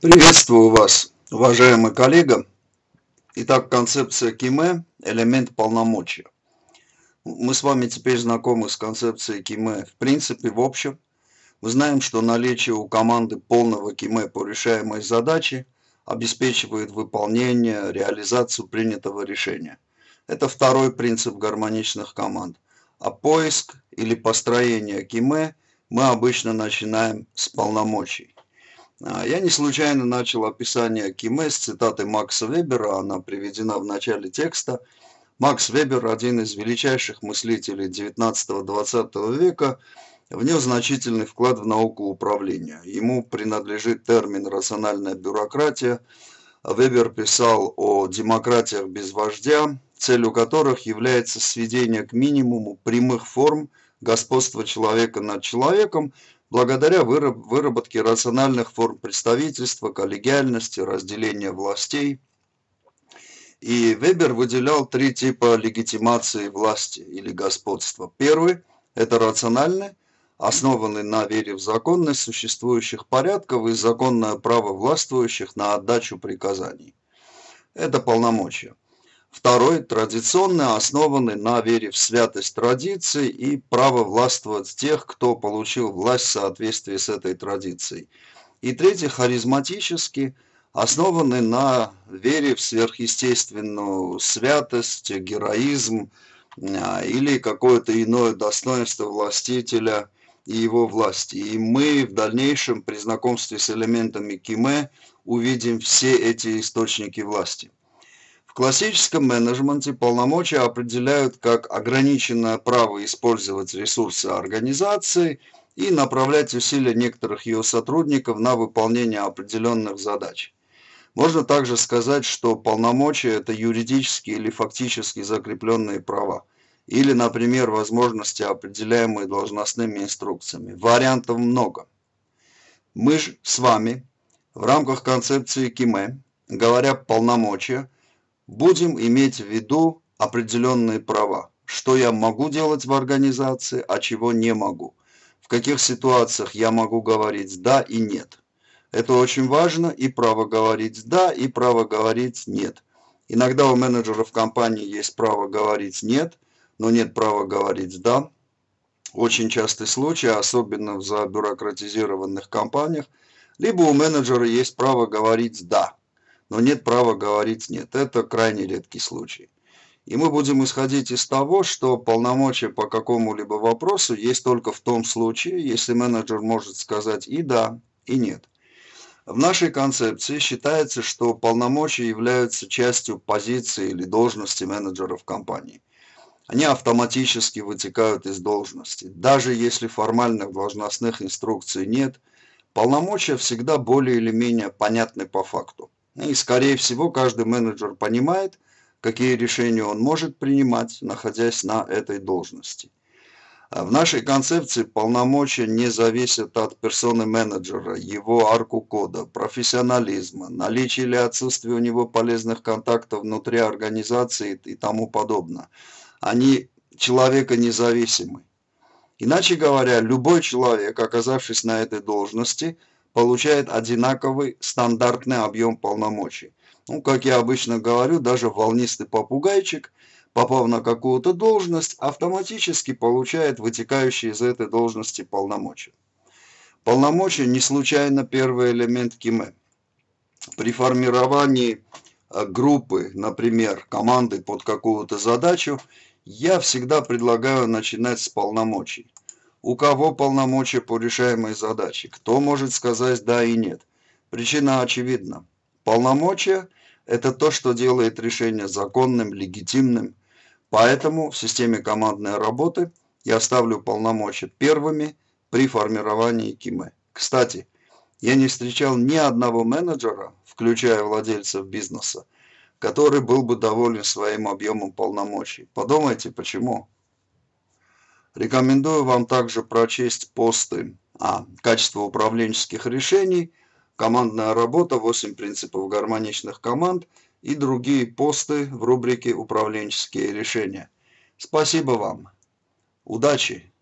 Приветствую вас, уважаемый коллега. Итак, концепция КИМЭ – элемент полномочия. Мы с вами теперь знакомы с концепцией КИМЭ в принципе, в общем. Мы знаем, что наличие у команды полного КИМЭ по решаемой задаче обеспечивает выполнение, реализацию принятого решения. Это второй принцип гармоничных команд. А поиск или построение КИМЭ мы обычно начинаем с полномочий. Я не случайно начал описание КИМЭ с цитаты Макса Вебера, она приведена в начале текста. Макс Вебер – один из величайших мыслителей 19-20 века, внес значительный вклад в науку управления. Ему принадлежит термин «рациональная бюрократия». Вебер писал о демократиях без вождя, целью которых является сведение к минимуму прямых форм господства человека над человеком, благодаря выработке рациональных форм представительства, коллегиальности, разделения властей. И Вебер выделял три типа легитимации власти или господства. Первый – это рациональный, основанный на вере в законность существующих порядков и законное право властвующих на отдачу приказаний. Это полномочия. Второй – традиционный, основанный на вере в святость традиции и право властвовать тех, кто получил власть в соответствии с этой традицией. И третий – харизматический, основанный на вере в сверхъестественную святость, героизм или какое-то иное достоинство властителя и его власти. И мы в дальнейшем при знакомстве с элементами КИМЭ увидим все эти источники власти. В классическом менеджменте полномочия определяют как ограниченное право использовать ресурсы организации и направлять усилия некоторых ее сотрудников на выполнение определенных задач. Можно также сказать, что полномочия – это юридические или фактически закрепленные права, или, например, возможности, определяемые должностными инструкциями. Вариантов много. Мы же с вами в рамках концепции КИМЭ, говоря полномочия, будем иметь в виду определенные права. Что я могу делать в организации, а чего не могу. В каких ситуациях я могу говорить «да» и «нет». Это очень важно, и право говорить «да», и право говорить «нет». Иногда у менеджеров компании есть право говорить «нет», но нет права говорить «да». Очень частый случай, особенно в забюрократизированных компаниях, либо у менеджера есть право говорить «да», но нет права говорить «нет». Это крайне редкий случай. И мы будем исходить из того, что полномочия по какому-либо вопросу есть только в том случае, если менеджер может сказать и «да», и «нет». В нашей концепции считается, что полномочия являются частью позиции или должности менеджеров компании. Они автоматически вытекают из должности. Даже если формальных должностных инструкций нет, полномочия всегда более или менее понятны по факту. И, скорее всего, каждый менеджер понимает, какие решения он может принимать, находясь на этой должности. В нашей концепции полномочия не зависят от персоны менеджера, его арку кода, профессионализма, наличия или отсутствия у него полезных контактов внутри организации и тому подобное. Они человека независимы. Иначе говоря, любой человек, оказавшись на этой должности, получает одинаковый стандартный объем полномочий. Как я обычно говорю, даже волнистый попугайчик, попав на какую-то должность, автоматически получает вытекающие из этой должности полномочия. Полномочия не случайно первый элемент КИМЭ. При формировании группы, например, команды под какую-то задачу, я всегда предлагаю начинать с полномочий. У кого полномочия по решаемой задаче? Кто может сказать «да» и «нет»? Причина очевидна. Полномочия – это то, что делает решение законным, легитимным. Поэтому в системе командной работы я ставлю полномочия первыми при формировании КИМЭ. Кстати, я не встречал ни одного менеджера, включая владельцев бизнеса, который был бы доволен своим объемом полномочий. Подумайте, почему. Рекомендую вам также прочесть посты «Качество управленческих решений», «Командная работа. 8 принципов гармоничных команд» и другие посты в рубрике «Управленческие решения». Спасибо вам. Удачи!